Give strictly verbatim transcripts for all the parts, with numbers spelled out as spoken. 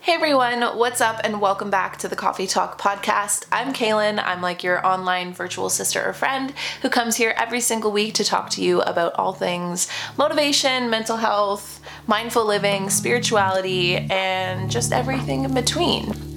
Hey everyone, what's up and welcome back to the Coffee Talk podcast. I'm Kaylin. I'm like your online virtual sister or friend who comes here every single week to talk to you about all things motivation, mental health, mindful living, spirituality, and just everything in between.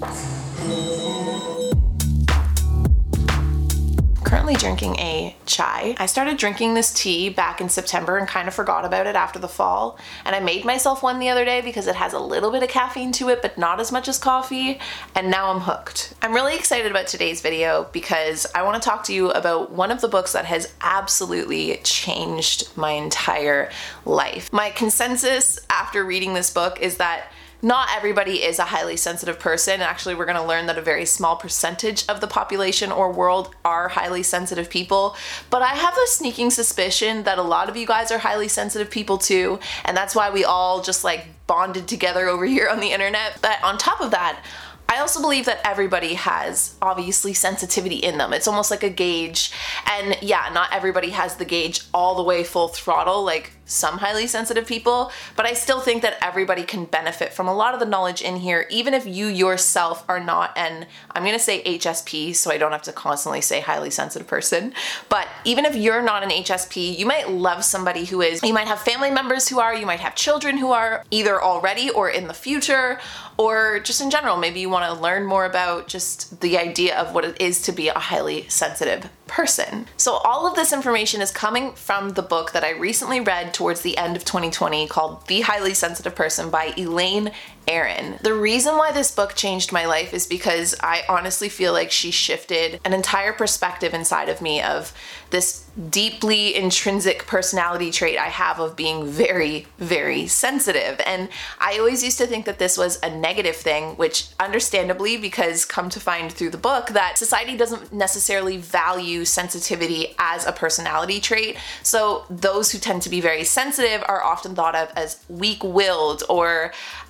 Currently drinking a chai. I started drinking this tea back in September and kind of forgot about it after the fall. And I made myself one the other day because it has a little bit of caffeine to it, but not as much as coffee. And now I'm hooked. I'm really excited about today's video because I want to talk to you about one of the books that has absolutely changed my entire life. My consensus after reading this book is that not everybody is a highly sensitive person. Actually, we're going to learn that a very small percentage of the population or world are highly sensitive people. But I have a sneaking suspicion that a lot of you guys are highly sensitive people too. And that's why we all just like bonded together over here on the internet. But on top of that, I also believe that everybody has obviously sensitivity in them. It's almost like a gauge. And yeah, not everybody has the gauge all the way full throttle like some highly sensitive people, but I still think that everybody can benefit from a lot of the knowledge in here, even if you yourself are not an, I'm gonna say H S P so I don't have to constantly say highly sensitive person, but even if you're not an H S P, you might love somebody who is. You might have family members who are, you might have children who are either already or in the future, or just in general, maybe you wanna learn more about just the idea of what it is to be a highly sensitive person. So all of this information is coming from the book that I recently read towards the end of twenty twenty called The Highly Sensitive Person by Elaine Aron. The reason why this book changed my life is because I honestly feel like she shifted an entire perspective inside of me of this deeply intrinsic personality trait I have of being very, very sensitive. And I always used to think that this was a negative thing, which understandably, because come to find through the book that society doesn't necessarily value sensitivity as a personality trait. So those who tend to be very sensitive are often thought of as weak-willed or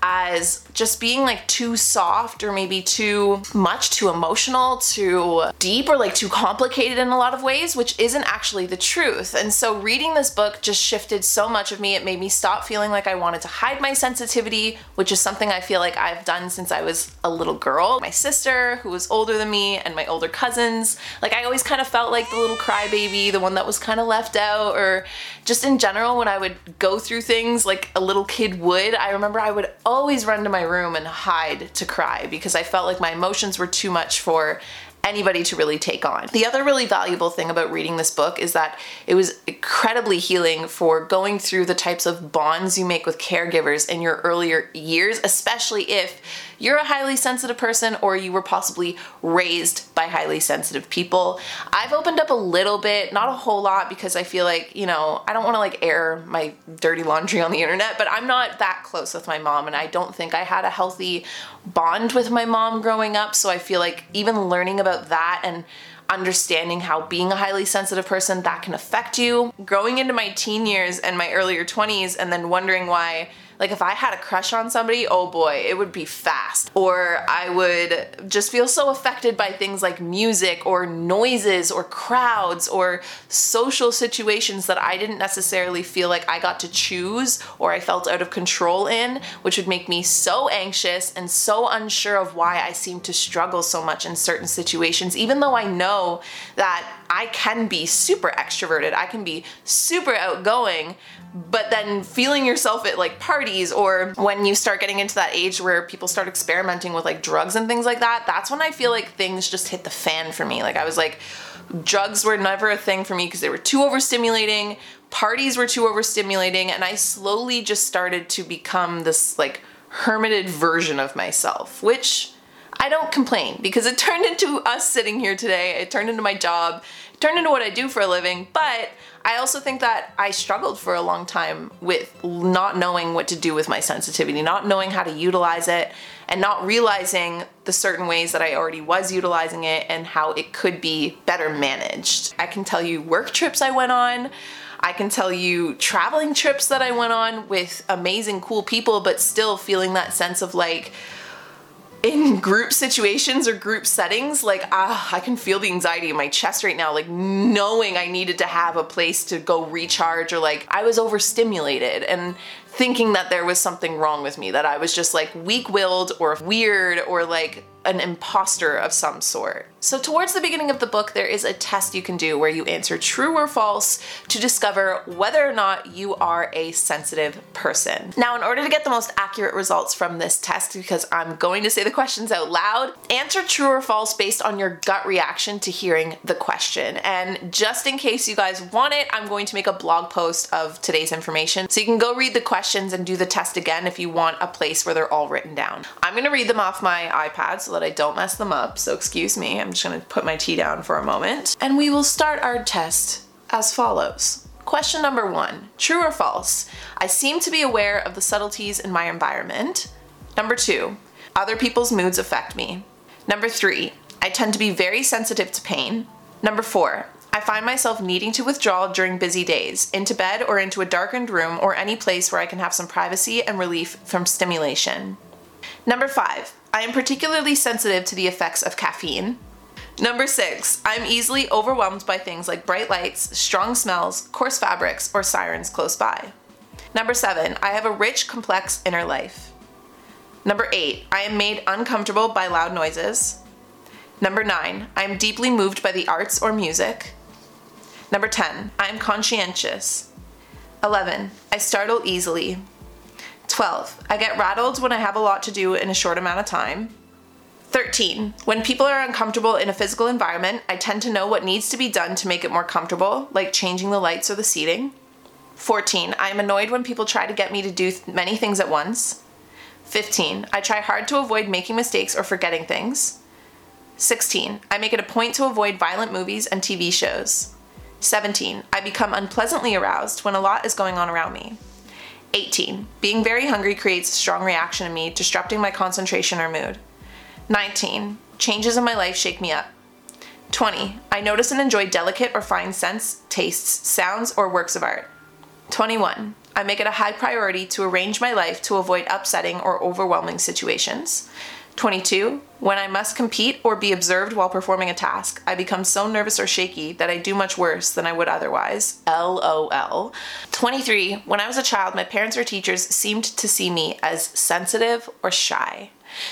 as just being like too soft or maybe too much, too emotional, too deep, or like too complicated in a lot of ways, which isn't actually the truth. And so reading this book just shifted so much of me. It made me stop feeling like I wanted to hide my sensitivity, which is something I feel like I've done since I was a little girl. My sister, who was older than me, and my older cousins, like I always kind of felt like the little crybaby, the one that was kind of left out, or just in general when I would go through things like a little kid would. I remember I would always run to my room and hide to cry because I felt like my emotions were too much for anybody to really take on. The other really valuable thing about reading this book is that it was incredibly healing for going through the types of bonds you make with caregivers in your earlier years, especially if you're a highly sensitive person or you were possibly raised by highly sensitive people. I've opened up a little bit, not a whole lot, because I feel like, you know, I don't want to like air my dirty laundry on the internet, but I'm not that close with my mom, and I don't think I had a healthy bond with my mom growing up. So I feel like even learning about that and understanding how being a highly sensitive person, that can affect you. Growing into my teen years and my earlier twenties and then wondering why, like if I had a crush on somebody, oh boy, it would be fast. Or I would just feel so affected by things like music or noises or crowds or social situations that I didn't necessarily feel like I got to choose or I felt out of control in, which would make me so anxious and so unsure of why I seem to struggle so much in certain situations, even though I know that I can be super extroverted, I can be super outgoing. But then feeling yourself at like parties, or when you start getting into that age where people start experimenting with like drugs and things like that, that's when I feel like things just hit the fan for me. Like I was like, drugs were never a thing for me because they were too overstimulating, parties were too overstimulating, and I slowly just started to become this like hermited version of myself, which I don't complain because it turned into us sitting here today, it turned into my job, it turned into what I do for a living, but I also think that I struggled for a long time with not knowing what to do with my sensitivity, not knowing how to utilize it, and not realizing the certain ways that I already was utilizing it and how it could be better managed. I can tell you work trips I went on, I can tell you traveling trips that I went on with amazing, cool people, but still feeling that sense of like, in group situations or group settings, like, ah, I can feel the anxiety in my chest right now, like knowing I needed to have a place to go recharge, or like I was overstimulated, and thinking that there was something wrong with me, that I was just like weak-willed or weird or like an imposter of some sort. So towards the beginning of the book, there is a test you can do where you answer true or false to discover whether or not you are a sensitive person. Now, in order to get the most accurate results from this test, because I'm going to say the questions out loud, answer true or false based on your gut reaction to hearing the question. And just in case you guys want it, I'm going to make a blog post of today's information. So you can go read the questions and do the test again if you want a place where they're all written down. I'm gonna read them off my iPad so that I don't mess them up, so excuse me. I'm just gonna put my tea down for a moment. And we will start our test as follows. Question number one, true or false? I seem to be aware of the subtleties in my environment. Number two, other people's moods affect me. Number three, I tend to be very sensitive to pain. Number four, I find myself needing to withdraw during busy days, into bed or into a darkened room or any place where I can have some privacy and relief from stimulation. Number five, I am particularly sensitive to the effects of caffeine. Number six, I'm easily overwhelmed by things like bright lights, strong smells, coarse fabrics, or sirens close by. Number seven, I have a rich, complex inner life. Number eight, I am made uncomfortable by loud noises. Number nine, I am deeply moved by the arts or music. Number ten, I am conscientious. eleven, I startle easily. twelve, I get rattled when I have a lot to do in a short amount of time. thirteen, when people are uncomfortable in a physical environment, I tend to know what needs to be done to make it more comfortable, like changing the lights or the seating. fourteen, I am annoyed when people try to get me to do th- many things at once. fifteen, I try hard to avoid making mistakes or forgetting things. sixteen, I make it a point to avoid violent movies and T V shows. seventeen, I become unpleasantly aroused when a lot is going on around me. eighteen, being very hungry creates a strong reaction in me, disrupting my concentration or mood. nineteen, changes in my life shake me up. twenty, I notice and enjoy delicate or fine scents, tastes, sounds, or works of art. twenty-one, I make it a high priority to arrange my life to avoid upsetting or overwhelming situations. twenty-two, when I must compete or be observed while performing a task, I become so nervous or shaky that I do much worse than I would otherwise. L O L. twenty-three, when I was a child, my parents or teachers seemed to see me as sensitive or shy.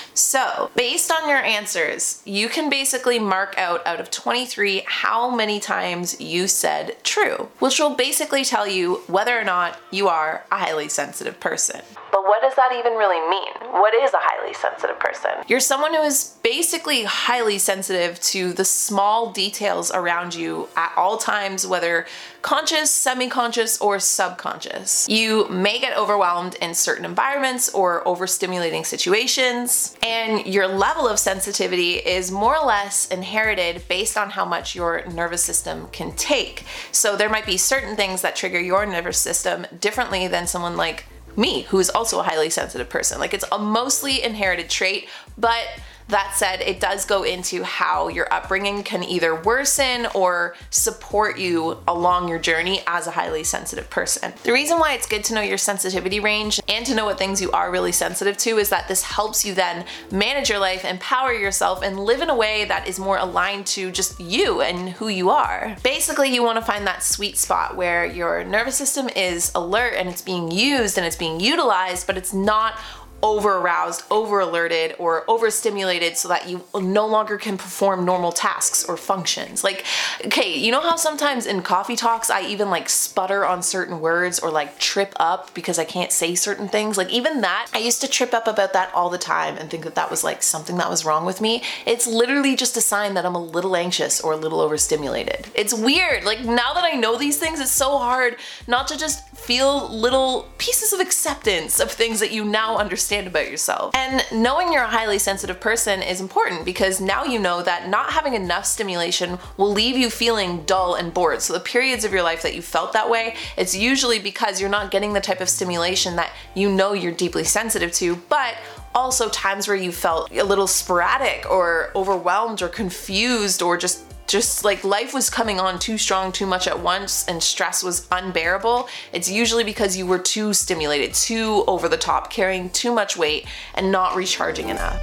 So, based on your answers, you can basically mark out out of twenty-three how many times you said true, which will basically tell you whether or not you are a highly sensitive person. But what does that even really mean? What is a highly sensitive person? You're someone who is basically highly sensitive to the small details around you at all times, whether conscious, semi-conscious, or subconscious. You may get overwhelmed in certain environments or overstimulating situations, and your level of sensitivity is more or less inherited based on how much your nervous system can take. So there might be certain things that trigger your nervous system differently than someone like me, who is also a highly sensitive person. Like, it's a mostly inherited trait, but that said, it does go into how your upbringing can either worsen or support you along your journey as a highly sensitive person. The reason why it's good to know your sensitivity range and to know what things you are really sensitive to is that this helps you then manage your life, empower yourself, and live in a way that is more aligned to just you and who you are. Basically, you want to find that sweet spot where your nervous system is alert and it's being used and it's being utilized, but it's not over aroused, over alerted, or overstimulated so that you no longer can perform normal tasks or functions. Like, okay, you know how sometimes in coffee talks I even like sputter on certain words or like trip up because I can't say certain things? Like, even that, I used to trip up about that all the time and think that that was like something that was wrong with me. It's literally just a sign that I'm a little anxious or a little overstimulated. It's weird. Like, now that I know these things, it's so hard not to just feel little pieces of acceptance of things that you now understand about yourself. And knowing you're a highly sensitive person is important because now you know that not having enough stimulation will leave you feeling dull and bored. So the periods of your life that you felt that way, it's usually because you're not getting the type of stimulation that you know you're deeply sensitive to, but also times where you felt a little sporadic or overwhelmed or confused or just just like life was coming on too strong, too much at once, and stress was unbearable. It's usually because you were too stimulated, too over the top, carrying too much weight, and not recharging enough.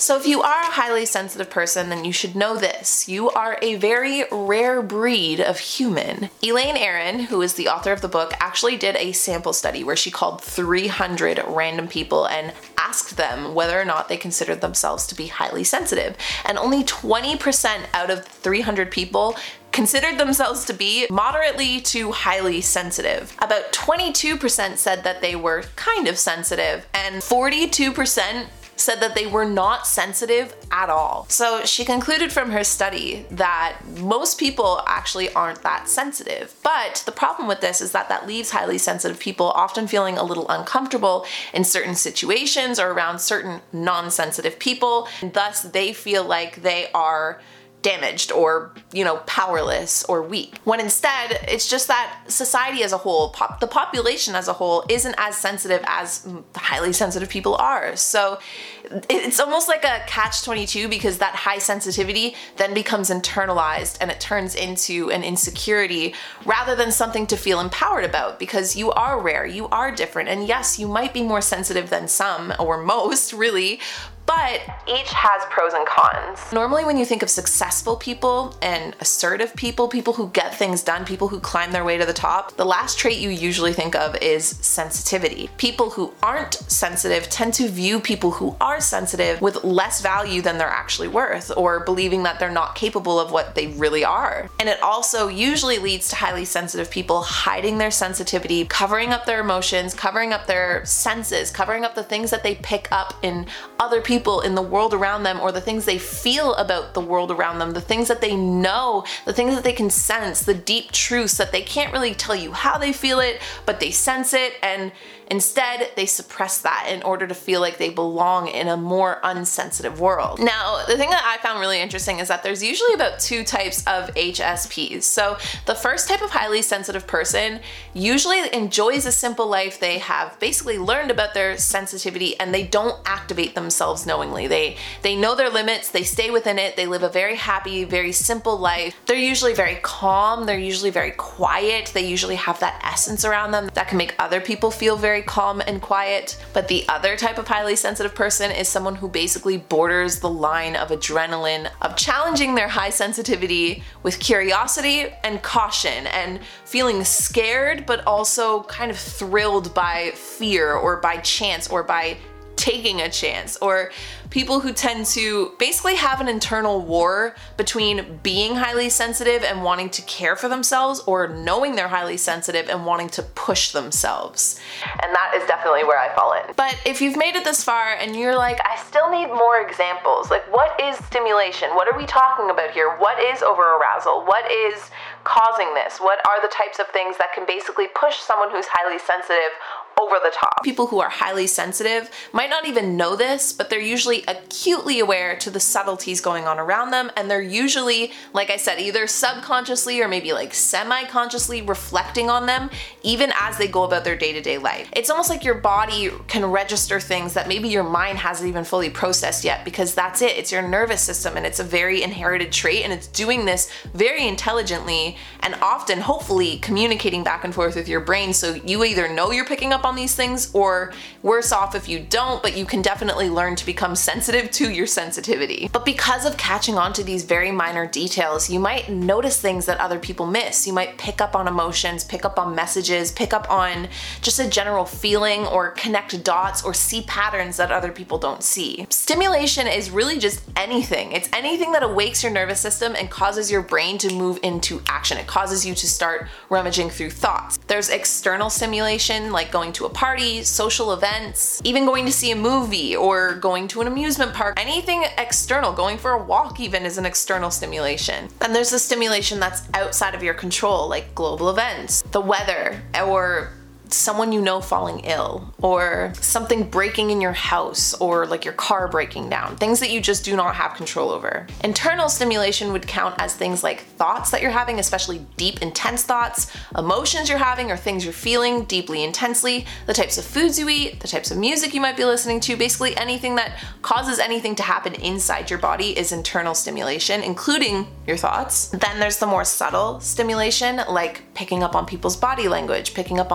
So if you are a highly sensitive person, then you should know this. You are a very rare breed of human. Elaine Aron, who is the author of the book, actually did a sample study where she called three hundred random people and asked them whether or not they considered themselves to be highly sensitive. And only twenty percent out of three hundred people considered themselves to be moderately to highly sensitive. About twenty-two percent said that they were kind of sensitive, and forty-two percent said that they were not sensitive at all. So she concluded from her study that most people actually aren't that sensitive. But the problem with this is that that leaves highly sensitive people often feeling a little uncomfortable in certain situations or around certain non-sensitive people, and thus they feel like they are damaged or, you know, powerless or weak. When instead, it's just that society as a whole, pop, the population as a whole, isn't as sensitive as highly sensitive people are. So it's almost like a catch twenty-two, because that high sensitivity then becomes internalized and it turns into an insecurity rather than something to feel empowered about, because you are rare, you are different, and yes, you might be more sensitive than some, or most really, but each has pros and cons. Normally when you think of successful people and assertive people, people who get things done, people who climb their way to the top, the last trait you usually think of is sensitivity. People who aren't sensitive tend to view people who are sensitive with less value than they're actually worth, or believing that they're not capable of what they really are. And it also usually leads to highly sensitive people hiding their sensitivity, covering up their emotions, covering up their senses, covering up the things that they pick up in other people in the world around them, or the things they feel about the world around them, the things that they know, the things that they can sense, the deep truths that they can't really tell you how they feel it, but they sense it, and instead they suppress that in order to feel like they belong in a more unsensitive world. Now, the thing that I found really interesting is that there's usually about two types of H S Ps. So the first type of highly sensitive person usually enjoys a simple life. They have basically learned about their sensitivity and they don't activate themselves knowingly. They they know their limits, they stay within it, they live a very happy, very simple life. They're usually very calm, they're usually very quiet, they usually have that essence around them that can make other people feel very calm and quiet. But the other type of highly sensitive person is someone who basically borders the line of adrenaline, of challenging their high sensitivity with curiosity and caution, and feeling scared but also kind of thrilled by fear or by chance or by taking a chance, or people who tend to basically have an internal war between being highly sensitive and wanting to care for themselves, or knowing they're highly sensitive and wanting to push themselves. And that is definitely where I fall in. But if you've made it this far and you're like, I still need more examples, like what is stimulation? What are we talking about here? What is over-arousal? What is causing this? What are the types of things that can basically push someone who's highly sensitive over the top? People who are highly sensitive might not even know this, but they're usually acutely aware to the subtleties going on around them, and they're usually, like I said, either subconsciously or maybe like semi-consciously reflecting on them even as they go about their day-to-day life. It's almost like your body can register things that maybe your mind hasn't even fully processed yet, because that's it, it's your nervous system, and it's a very inherited trait, and it's doing this very intelligently and often hopefully communicating back and forth with your brain, so you either know you're picking up on these things, or worse off if you don't, but you can definitely learn to become sensitive to your sensitivity. But because of catching on to these very minor details, you might notice things that other people miss. You might pick up on emotions, pick up on messages, pick up on just a general feeling, or connect dots, or see patterns that other people don't see. Stimulation is really just anything. It's anything that awakes your nervous system and causes your brain to move into action. It causes you to start rummaging through thoughts. There's external stimulation, like going to a party, social events, even going to see a movie, or going to an amusement park. Anything external, going for a walk even, is an external stimulation. And there's the stimulation that's outside of your control, like global events, the weather, or someone you know falling ill, or something breaking in your house, or like your car breaking down, things that you just do not have control over. Internal stimulation would count as things like thoughts that you're having, especially deep, intense thoughts, emotions you're having, or things you're feeling deeply, intensely, the types of foods you eat, the types of music you might be listening to. Basically anything that causes anything to happen inside your body is internal stimulation, including your thoughts. Then there's the more subtle stimulation, like picking up on people's body language, picking up on people's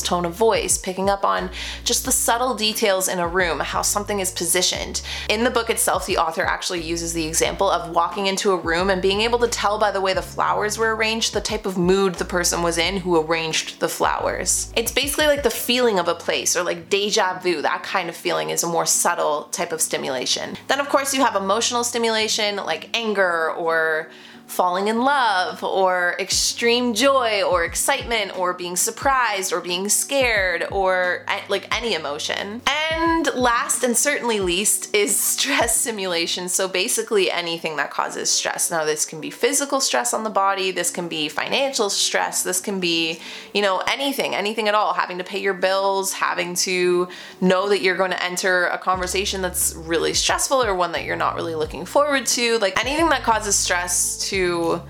tone of voice, picking up on just the subtle details in a room, how something is positioned. In the book itself, the author actually uses the example of walking into a room and being able to tell by the way the flowers were arranged the type of mood the person was in who arranged the flowers. It's basically like the feeling of a place, or like deja vu. That kind of feeling is a more subtle type of stimulation. Then of course you have emotional stimulation like anger or falling in love or extreme joy or excitement or being surprised or being scared or like any emotion. And last and certainly least is stress simulation. So basically anything that causes stress. Now this can be physical stress on the body, this can be financial stress, this can be, you know, anything, anything at all. Having to pay your bills, having to know that you're going to enter a conversation that's really stressful or one that you're not really looking forward to. Like anything that causes stress to to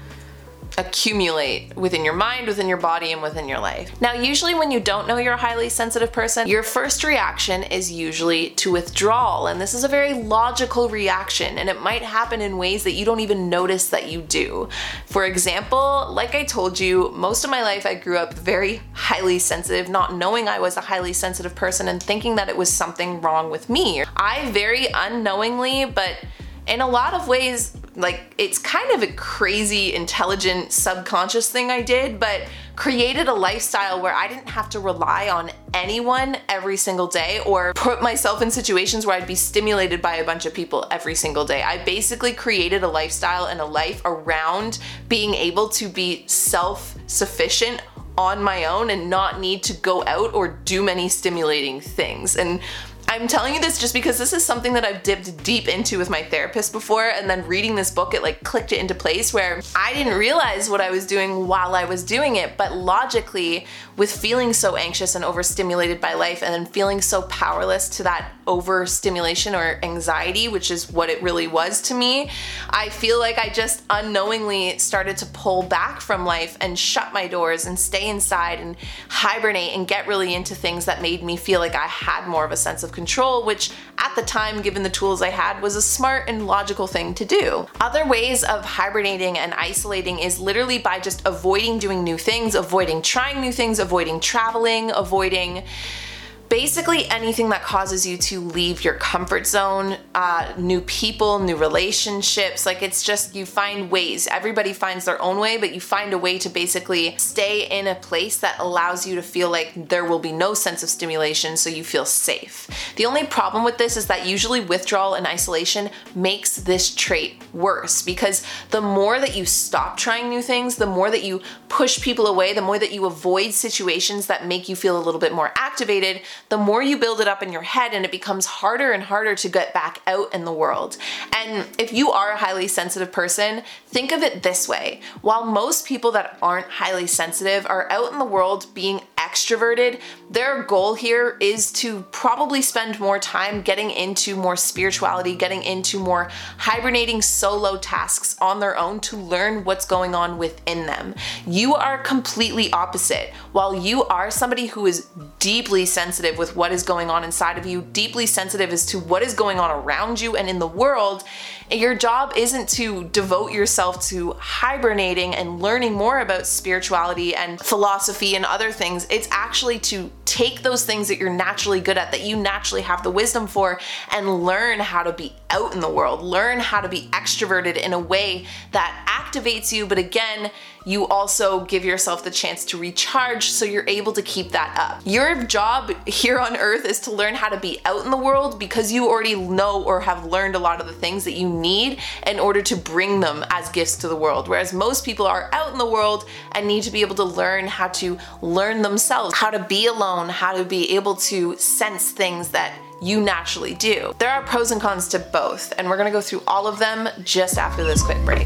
accumulate within your mind, within your body, and within your life. Now, usually when you don't know you're a highly sensitive person, your first reaction is usually to withdrawal, and this is a very logical reaction, and it might happen in ways that you don't even notice that you do. For example, like I told you, most of my life I grew up very highly sensitive, not knowing I was a highly sensitive person and thinking that it was something wrong with me. I very unknowingly, but in a lot of ways, like it's kind of a crazy, intelligent, subconscious thing I did, but created a lifestyle where I didn't have to rely on anyone every single day or put myself in situations where I'd be stimulated by a bunch of people every single day. I basically created a lifestyle and a life around being able to be self-sufficient on my own and not need to go out or do many stimulating things. And I'm telling you this just because this is something that I've dipped deep into with my therapist before, and then reading this book, it like clicked it into place where I didn't realize what I was doing while I was doing it, but logically, with feeling so anxious and overstimulated by life and then feeling so powerless to that overstimulation or anxiety, which is what it really was to me, I feel like I just unknowingly started to pull back from life and shut my doors and stay inside and hibernate and get really into things that made me feel like I had more of a sense of control, which at the time, given the tools I had, was a smart and logical thing to do. Other ways of hibernating and isolating is literally by just avoiding doing new things, avoiding trying new things, avoiding traveling, avoiding basically anything that causes you to leave your comfort zone, uh, new people, new relationships. Like it's just, you find ways. Everybody finds their own way, but you find a way to basically stay in a place that allows you to feel like there will be no sense of stimulation, so you feel safe. The only problem with this is that usually withdrawal and isolation makes this trait worse, because the more that you stop trying new things, the more that you push people away, the more that you avoid situations that make you feel a little bit more activated, the more you build it up in your head, and it becomes harder and harder to get back out in the world. And if you are a highly sensitive person, think of it this way. While most people that aren't highly sensitive are out in the world being extroverted, their goal here is to probably spend more time getting into more spirituality, getting into more hibernating solo tasks on their own to learn what's going on within them. You are completely opposite. While you are somebody who is deeply sensitive with what is going on inside of you, deeply sensitive as to what is going on around you and in the world, your job isn't to devote yourself to hibernating and learning more about spirituality and philosophy and other things. It's actually to take those things that you're naturally good at, that you naturally have the wisdom for, and learn how to be out in the world, learn how to be extroverted in a way that activates you, but again, you also give yourself the chance to recharge so you're able to keep that up. Your job here on earth is to learn how to be out in the world because you already know or have learned a lot of the things that you need in order to bring them as gifts to the world. Whereas most people are out in the world and need to be able to learn how to learn themselves, how to be alone, how to be able to sense things that you naturally do. There are pros and cons to both, and we're gonna go through all of them just after this quick break.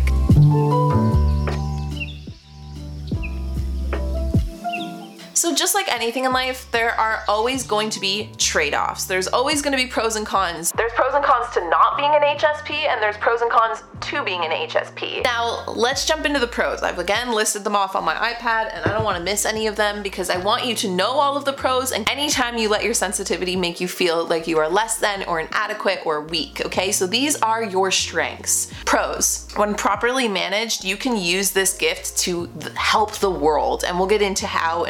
So just like anything in life, there are always going to be trade-offs. There's always going to be pros and cons. There's pros and cons to not being an H S P, and there's pros and cons to being an H S P. Now, let's jump into the pros. I've again listed them off on my iPad, and I don't want to miss any of them because I want you to know all of the pros, and anytime you let your sensitivity make you feel like you are less than or inadequate or weak, okay? So these are your strengths. Pros. When properly managed, you can use this gift to help the world, and we'll get into how in a moment.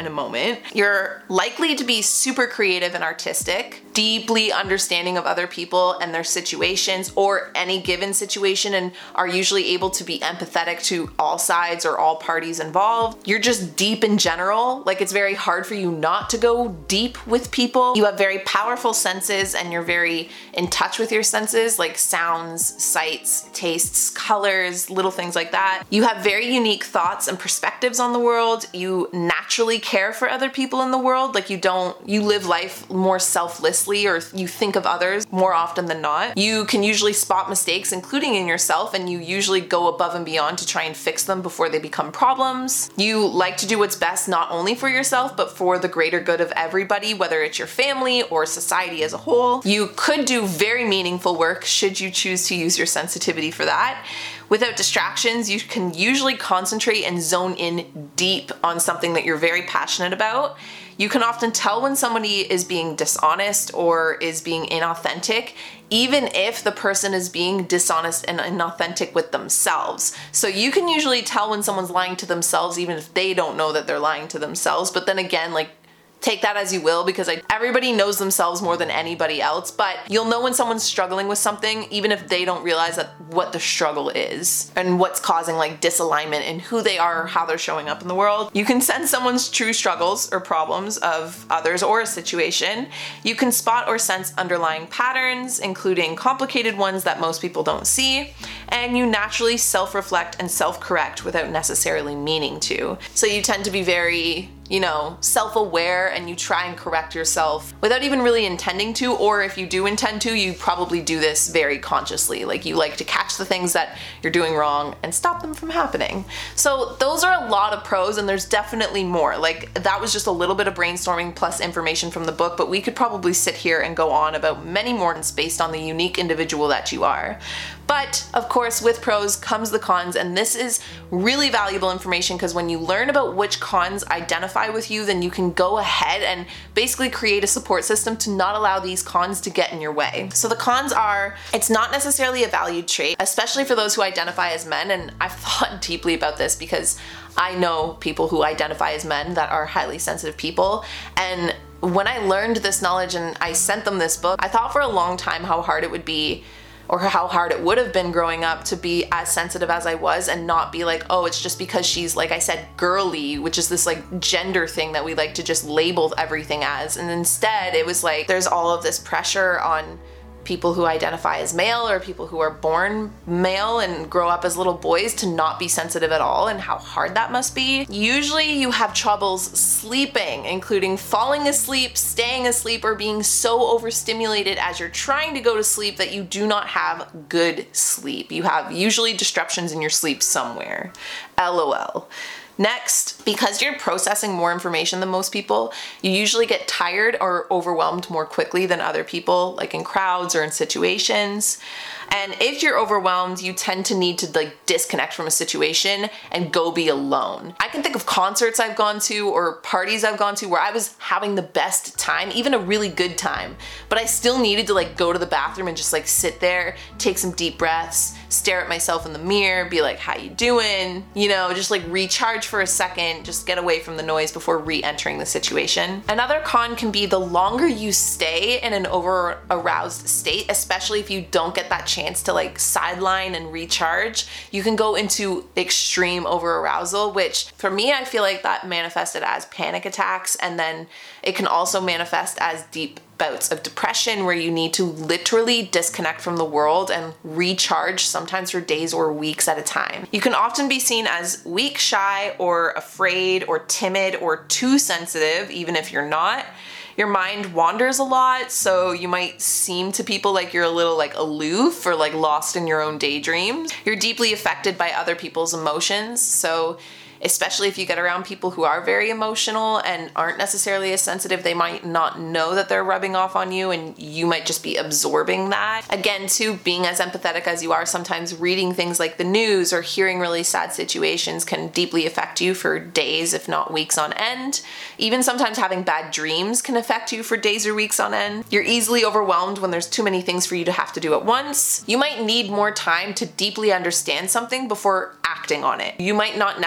moment. You're likely to be super creative and artistic, deeply understanding of other people and their situations or any given situation, and are usually able to be empathetic to all sides or all parties involved. You're just deep in general. Like, it's very hard for you not to go deep with people. You have very powerful senses and you're very in touch with your senses, like sounds, sights, tastes, colors, little things like that. You have very unique thoughts and perspectives on the world. You naturally care for other people in the world. Like, you don't, you live life more selflessly, or you think of others more often than not. You can usually spot mistakes, including in yourself, and you usually go above and beyond to try and fix them before they become problems. You like to do what's best not only for yourself, but for the greater good of everybody, whether it's your family or society as a whole. You could do very meaningful work should you choose to use your sensitivity for that. Without distractions, you can usually concentrate and zone in deep on something that you're very passionate about. You can often tell when somebody is being dishonest or is being inauthentic, even if the person is being dishonest and inauthentic with themselves. So you can usually tell when someone's lying to themselves, even if they don't know that they're lying to themselves. But then again, like, take that as you will, because I, everybody knows themselves more than anybody else, but you'll know when someone's struggling with something, even if they don't realize that what the struggle is and what's causing like disalignment in who they are or how they're showing up in the world. You can sense someone's true struggles or problems of others or a situation. You can spot or sense underlying patterns, including complicated ones that most people don't see, and you naturally self-reflect and self-correct without necessarily meaning to. So you tend to be very, you know, self-aware, and you try and correct yourself without even really intending to, or if you do intend to, you probably do this very consciously. Like, you like to catch the things that you're doing wrong and stop them from happening. So those are a lot of pros, and there's definitely more. Like, that was just a little bit of brainstorming plus information from the book, but we could probably sit here and go on about many more based on the unique individual that you are. But of course, with pros comes the cons, and this is really valuable information because when you learn about which cons identify with you, then you can go ahead and basically create a support system to not allow these cons to get in your way. So the cons are, it's not necessarily a valued trait, especially for those who identify as men, and I've thought deeply about this because I know people who identify as men that are highly sensitive people, and when I learned this knowledge and I sent them this book, I thought for a long time how hard it would be, or how hard it would have been growing up to be as sensitive as I was and not be like, oh, it's just because she's, like I said, girly, which is this like gender thing that we like to just label everything as. And instead it was like, there's all of this pressure on people who identify as male or people who are born male and grow up as little boys to not be sensitive at all, and how hard that must be. Usually you have troubles sleeping, including falling asleep, staying asleep, or being so overstimulated as you're trying to go to sleep that you do not have good sleep. You have usually disruptions in your sleep somewhere. LOL. Next, because you're processing more information than most people, you usually get tired or overwhelmed more quickly than other people, like in crowds or in situations. And if you're overwhelmed, you tend to need to like disconnect from a situation and go be alone. I can think of concerts I've gone to or parties I've gone to where I was having the best time, even a really good time, but I still needed to like go to the bathroom and just like sit there, take some deep breaths, stare at myself in the mirror, be like, how you doing? You know, just like recharge for a second, just get away from the noise before re-entering the situation. Another con can be the longer you stay in an over aroused state, especially if you don't get that chance to like sideline and recharge, you can go into extreme over arousal, which for me, I feel like that manifested as panic attacks, and then it can also manifest as deep bouts of depression where you need to literally disconnect from the world and recharge, sometimes for days or weeks at a time. You can often be seen as weak, shy, or afraid, or timid, or too sensitive, even if you're not. Your mind wanders a lot, so you might seem to people like you're a little like aloof or like lost in your own daydreams. You're deeply affected by other people's emotions, so especially if you get around people who are very emotional and aren't necessarily as sensitive, they might not know that they're rubbing off on you, and you might just be absorbing that. Again, too, being as empathetic as you are, sometimes reading things like the news or hearing really sad situations can deeply affect you for days, if not weeks on end. Even sometimes having bad dreams can affect you for days or weeks on end. You're easily overwhelmed when there's too many things for you to have to do at once. You might need more time to deeply understand something before acting on it. You might not necessarily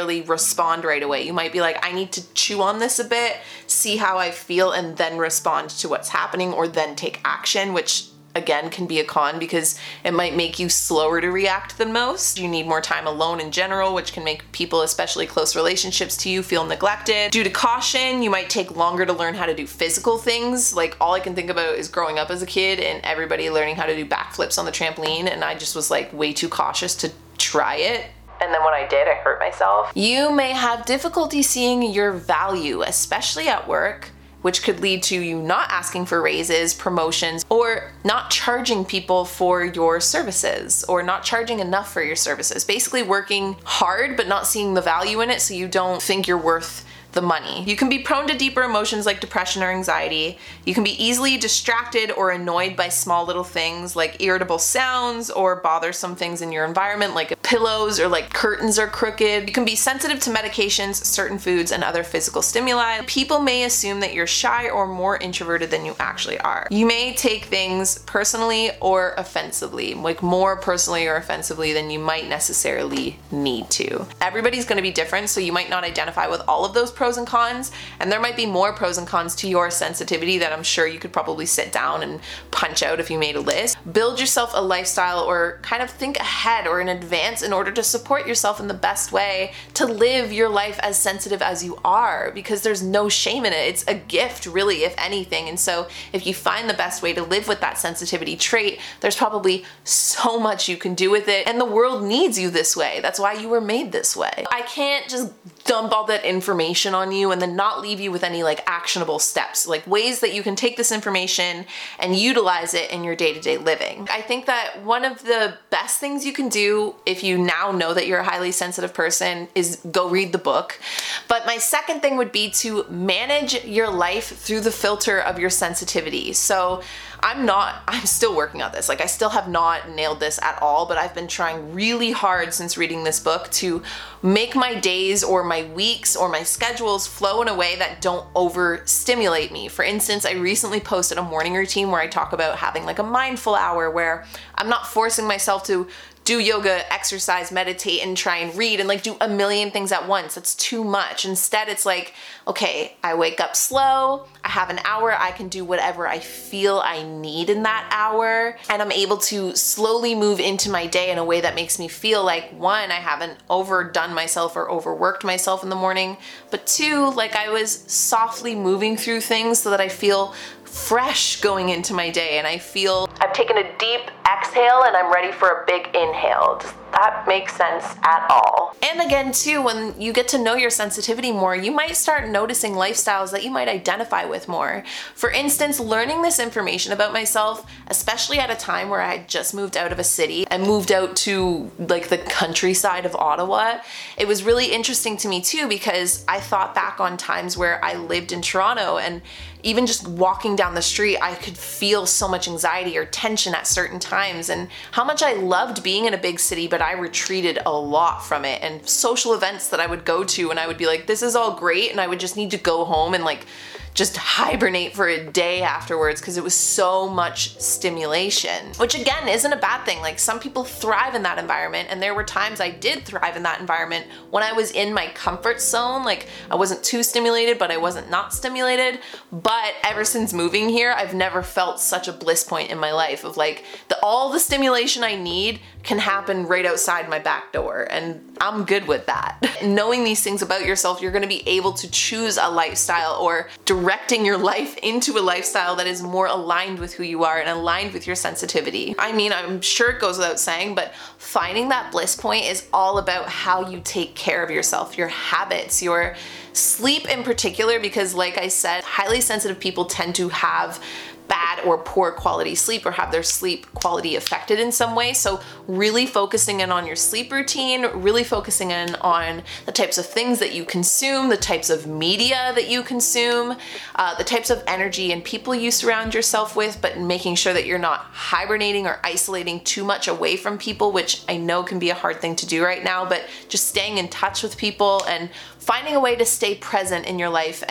necessarily respond right away. You might be like, I need to chew on this a bit, see how I feel, and then respond to what's happening, or then take action, which again can be a con because it might make you slower to react than most. You need more time alone in general, which can make people, especially close relationships to you, feel neglected. Due to caution, you might take longer to learn how to do physical things. Like, all I can think about is growing up as a kid and everybody learning how to do backflips on the trampoline, and I just was like way too cautious to try it. And then when I did, I hurt myself. You may have difficulty seeing your value, especially at work, which could lead to you not asking for raises, promotions, or not charging people for your services, or not charging enough for your services. Basically working hard but not seeing the value in it, so you don't think you're worth the money. You can be prone to deeper emotions like depression or anxiety. You can be easily distracted or annoyed by small little things like irritable sounds or bothersome things in your environment, like pillows or like curtains are crooked. You can be sensitive to medications, certain foods, and other physical stimuli. People may assume that you're shy or more introverted than you actually are. You may take things personally or offensively, like more personally or offensively than you might necessarily need to. Everybody's going to be different, so you might not identify with all of those pros and cons, and there might be more pros and cons to your sensitivity that I'm sure you could probably sit down and punch out if you made a list. Build yourself a lifestyle, or kind of think ahead or in advance in order to support yourself in the best way to live your life as sensitive as you are, because there's no shame in it. It's a gift, really, if anything. And so if you find the best way to live with that sensitivity trait, there's probably so much you can do with it, and the world needs you this way. That's why you were made this way. I can't just dump all that information on you and then not leave you with any like actionable steps, like ways that you can take this information and utilize it in your day-to-day living. I think that one of the best things you can do if you now know that you're a highly sensitive person is go read the book. But my second thing would be to manage your life through the filter of your sensitivity. So I'm not, I'm still working on this. Like, I still have not nailed this at all, but I've been trying really hard since reading this book to make my days or my weeks or my schedules flow in a way that don't overstimulate me. For instance, I recently posted a morning routine where I talk about having like a mindful hour where I'm not forcing myself to do yoga, exercise, meditate, and try and read and like do a million things at once. That's too much. Instead, it's like, okay, I wake up slow, I have an hour, I can do whatever I feel I need in that hour, and I'm able to slowly move into my day in a way that makes me feel like, one, I haven't overdone myself or overworked myself in the morning, but two, like I was softly moving through things so that I feel fresh going into my day, and I feel I've taken a deep exhale and I'm ready for a big inhale. Does that make sense at all? And again too, when you get to know your sensitivity more, you might start noticing lifestyles that you might identify with more. For instance, learning this information about myself, especially at a time where I had just moved out of a city and moved out to like the countryside of Ottawa, it was really interesting to me too, because I thought back on times where I lived in Toronto, and even just walking down the street, I could feel so much anxiety or tension at certain times, and how much I loved being in a big city, but I retreated a lot from it. And social events that I would go to, and I would be like, this is all great, and I would just need to go home and like just hibernate for a day afterwards because it was so much stimulation, which again isn't a bad thing. Like, some people thrive in that environment, and there were times I did thrive in that environment when I was in my comfort zone. Like, I wasn't too stimulated, but I wasn't not stimulated. But ever since moving here, I've never felt such a bliss point in my life of like the, all the stimulation I need can happen right outside my back door, and I'm good with that. Knowing these things about yourself, you're gonna be able to choose a lifestyle, or directing your life into a lifestyle that is more aligned with who you are and aligned with your sensitivity. I mean, I'm sure it goes without saying, but finding that bliss point is all about how you take care of yourself, your habits, your sleep in particular, because like I said, highly sensitive people tend to have bad or poor quality sleep, or have their sleep quality affected in some way. So really focusing in on your sleep routine, really focusing in on the types of things that you consume, the types of media that you consume, uh, the types of energy and people you surround yourself with, but making sure that you're not hibernating or isolating too much away from people, which I know can be a hard thing to do right now, but just staying in touch with people and finding a way to stay present in your life and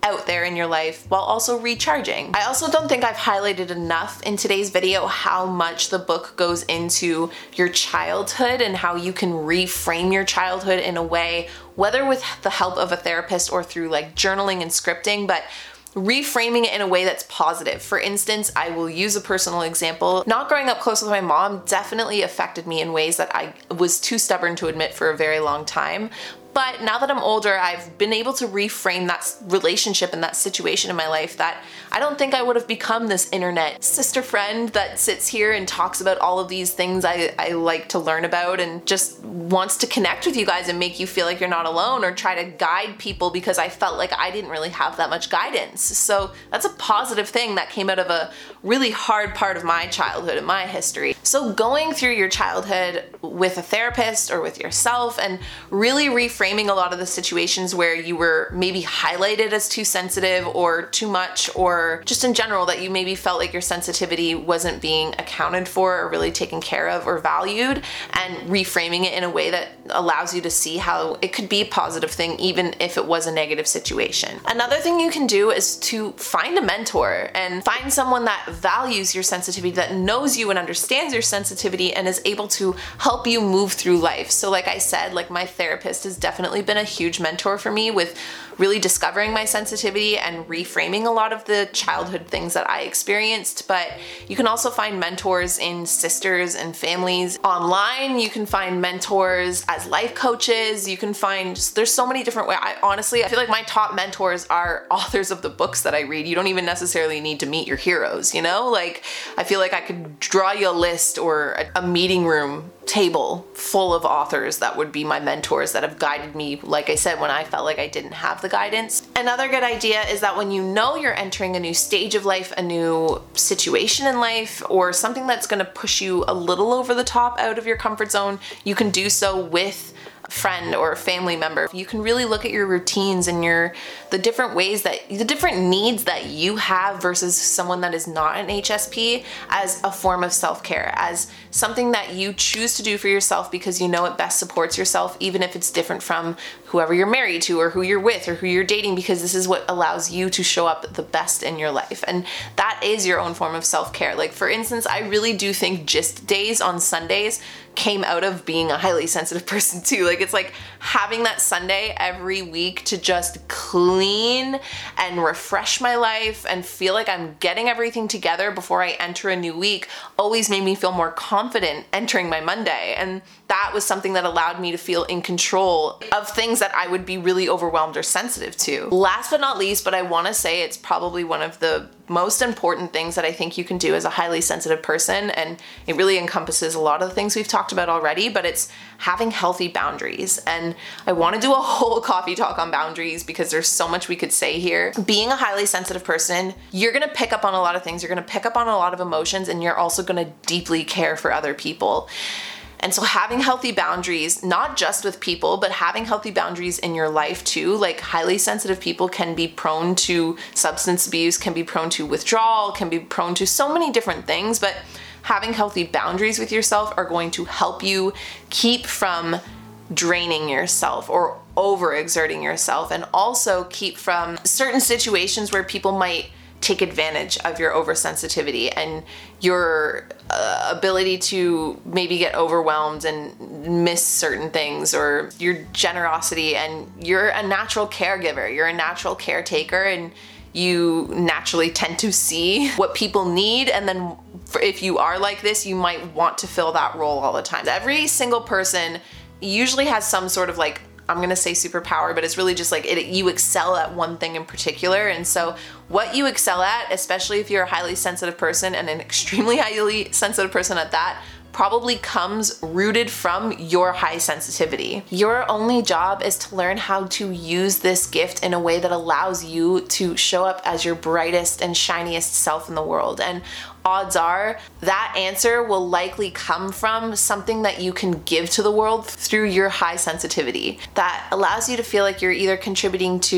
out there in your life while also recharging. I also don't think I've highlighted enough in today's video how much the book goes into your childhood and how you can reframe your childhood in a way, whether with the help of a therapist or through like journaling and scripting, but reframing it in a way that's positive. For instance, I will use a personal example. Not growing up close with my mom definitely affected me in ways that I was too stubborn to admit for a very long time. But now that I'm older, I've been able to reframe that relationship and that situation in my life that I don't think I would have become this internet sister friend that sits here and talks about all of these things I, I like to learn about and just wants to connect with you guys and make you feel like you're not alone or try to guide people, because I felt like I didn't really have that much guidance. So that's a positive thing that came out of a really hard part of my childhood and my history. So going through your childhood with a therapist or with yourself and really reframing Framing a lot of the situations where you were maybe highlighted as too sensitive or too much, or just in general that you maybe felt like your sensitivity wasn't being accounted for or really taken care of or valued, and reframing it in a way that allows you to see how it could be a positive thing even if it was a negative situation. Another thing you can do is to find a mentor and find someone that values your sensitivity, that knows you and understands your sensitivity and is able to help you move through life. So like I said, like my therapist is definitely definitely been a huge mentor for me with really discovering my sensitivity and reframing a lot of the childhood things that I experienced. But you can also find mentors in sisters and families online. You can find mentors as life coaches. You can find, there's so many different ways. I honestly, I feel like my top mentors are authors of the books that I read. You don't even necessarily need to meet your heroes, you know? Like, I feel like I could draw you a list or a, a meeting room table full of authors that would be my mentors that have guided me, like I said, when I felt like I didn't have the guidance. Another good idea is that when you know you're entering a new stage of life, a new situation in life, or something that's going to push you a little over the top out of your comfort zone, you can do so with a friend or a family member. You can really look at your routines and your the different ways that the different needs that you have versus someone that is not an H S P as a form of self-care, as something that you choose to do for yourself because you know it best supports yourself, even if it's different from whoever you're married to or who you're with or who you're dating, because this is what allows you to show up the best in your life. And that is your own form of self-care. Like, for instance, I really do think gist days on Sundays came out of being a highly sensitive person too. Like, it's like having that Sunday every week to just clean and refresh my life and feel like I'm getting everything together before I enter a new week always made me feel more confident entering my Monday. And that was something that allowed me to feel in control of things that I would be really overwhelmed or sensitive to. Last but not least, but I want to say it's probably one of the most important things that I think you can do as a highly sensitive person, and it really encompasses a lot of the things we've talked about already, but it's having healthy boundaries. And I want to do a whole coffee talk on boundaries because there's so much we could say here. Being a highly sensitive person, you're going to pick up on a lot of things, you're going to pick up on a lot of emotions, and you're also going to deeply care for other people. And so having healthy boundaries, not just with people, but having healthy boundaries in your life too. Like, highly sensitive people can be prone to substance abuse, can be prone to withdrawal, can be prone to so many different things, but having healthy boundaries with yourself are going to help you keep from draining yourself or overexerting yourself, and also keep from certain situations where people might take advantage of your oversensitivity and your uh, ability to maybe get overwhelmed and miss certain things, or your generosity. And you're a natural caregiver, you're a natural caretaker, and you naturally tend to see what people need. And then for, if you are like this, you might want to fill that role all the time. Every single person usually has some sort of, like, I'm gonna say superpower, but it's really just like it, you excel at one thing in particular. And so what you excel at, especially if you're a highly sensitive person, and an extremely highly sensitive person at that, probably comes rooted from your high sensitivity. Your only job is to learn how to use this gift in a way that allows you to show up as your brightest and shiniest self in the world. And odds are that answer will likely come from something that you can give to the world through your high sensitivity that allows you to feel like you're either contributing to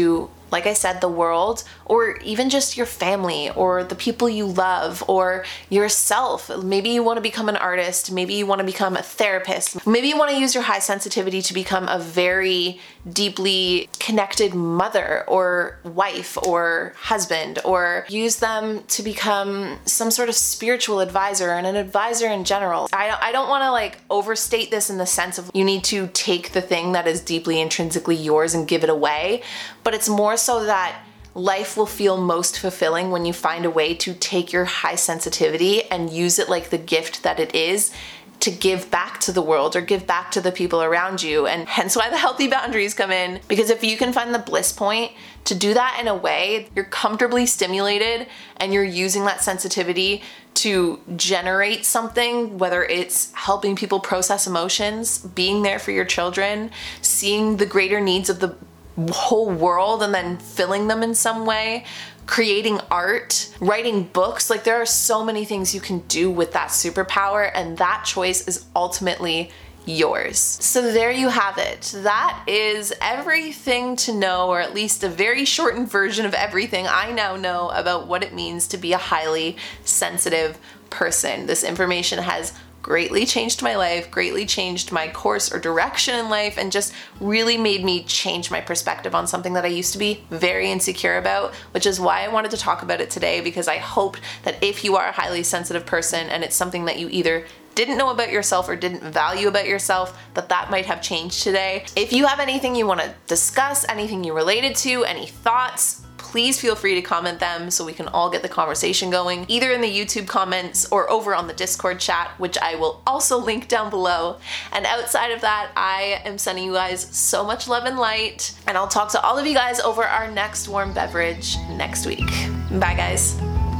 like I said, the world, or even just your family or the people you love or yourself. Maybe you want to become an artist. Maybe you want to become a therapist. Maybe you want to use your high sensitivity to become a very deeply connected mother or wife or husband, or use them to become some sort of spiritual advisor and an advisor in general. I, I don't want to like overstate this in the sense of you need to take the thing that is deeply intrinsically yours and give it away, but it's more so that life will feel most fulfilling when you find a way to take your high sensitivity and use it like the gift that it is to give back to the world or give back to the people around you. And hence why the healthy boundaries come in, because if you can find the bliss point to do that in a way you're comfortably stimulated and you're using that sensitivity to generate something, whether it's helping people process emotions, being there for your children, seeing the greater needs of the whole world and then filling them in some way, creating art, writing books, like there are so many things you can do with that superpower, and that choice is ultimately yours. So there you have it. That is everything to know, or at least a very shortened version of everything I now know about what it means to be a highly sensitive person. This information has greatly changed my life, greatly changed my course or direction in life, and just really made me change my perspective on something that I used to be very insecure about, which is why I wanted to talk about it today, because I hope that if you are a highly sensitive person and it's something that you either didn't know about yourself or didn't value about yourself, that that might have changed today. If you have anything you want to discuss, anything you related to, any thoughts, please feel free to comment them so we can all get the conversation going, either in the YouTube comments or over on the Discord chat, which I will also link down below. And outside of that, I am sending you guys so much love and light, and I'll talk to all of you guys over our next warm beverage next week. Bye guys.